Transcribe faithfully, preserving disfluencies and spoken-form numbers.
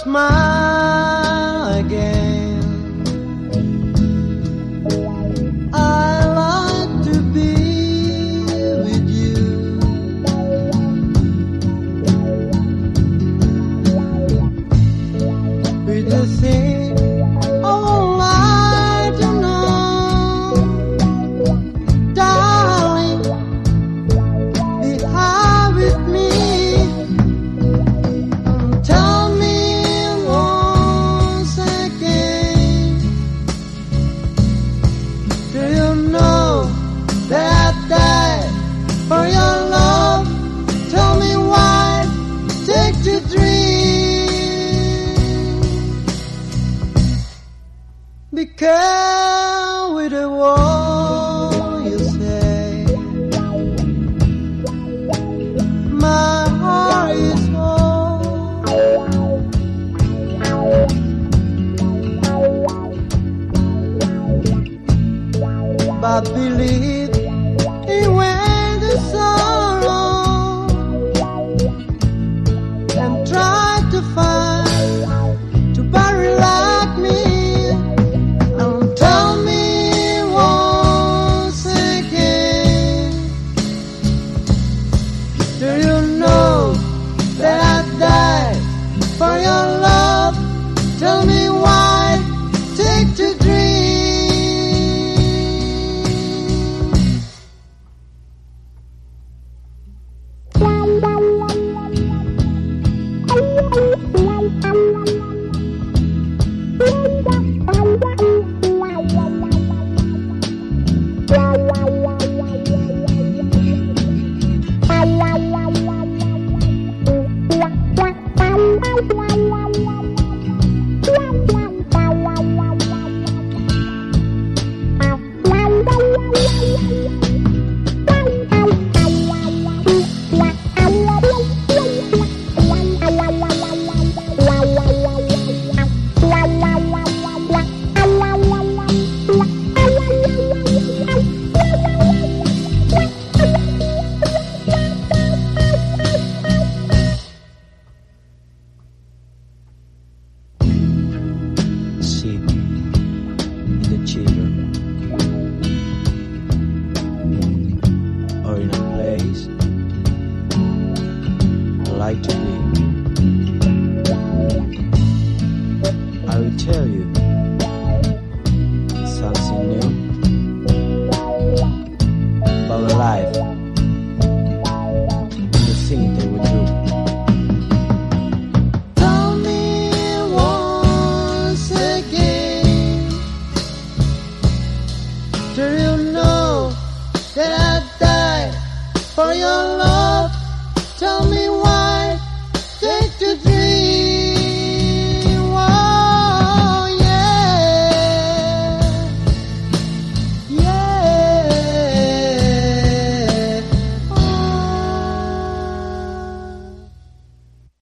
smile again. I like to be with you. With the thing all I do know, darling, be high with me. Tell me once again, do you know that I died for your love? Tell me why, take to dream. Because with a wall you say, my heart is whole. But believe it when the sorrow, and try to find to bury like me. And tell me once again, do you know that I died for your love? Tell me why, take to dream. Sit in the chair or in a place I like to be. I will tell you something new about life and the things that we do. Tell me once again, do you know that I died for your love? Tell me